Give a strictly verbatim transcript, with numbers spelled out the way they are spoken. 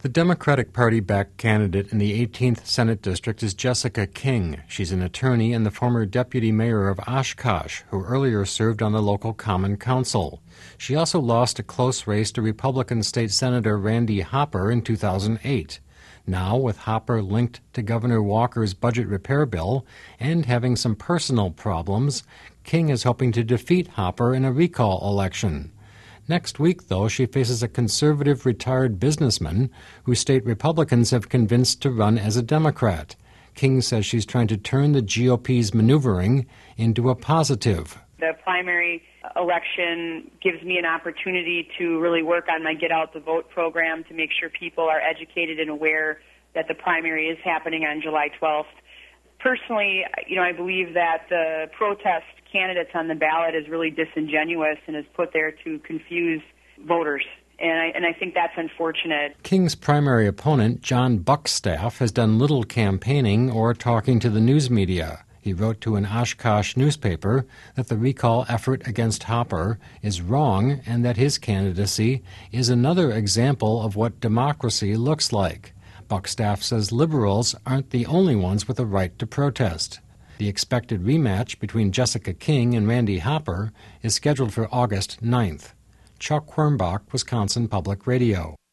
The Democratic Party-backed candidate in the eighteenth Senate District is Jessica King. She's an attorney and the former deputy mayor of Oshkosh, who earlier served on the local Common Council. She also lost a close race to Republican State Senator Randy Hopper in two thousand eight. Now, with Hopper linked to Governor Walker's budget repair bill and having some personal problems, King is hoping to defeat Hopper in a recall election. Next week, though, she faces a conservative retired businessman who state Republicans have convinced to run as a Democrat. King says she's trying to turn the G O P's maneuvering into a positive. The primary election gives me an opportunity to really work on my Get Out the Vote program to make sure people are educated and aware that the primary is happening on July twelfth. Personally, you know, I believe that the protest candidates on the ballot is really disingenuous and is put there to confuse voters. And I, and I think that's unfortunate. King's primary opponent, John Buckstaff, has done little campaigning or talking to the news media. He wrote to an Oshkosh newspaper that the recall effort against Hopper is wrong and that his candidacy is another example of what democracy looks like. Buckstaff says liberals aren't the only ones with a right to protest. The expected rematch between Jessica King and Randy Hopper is scheduled for August ninth. Chuck Quirmbach, Wisconsin Public Radio.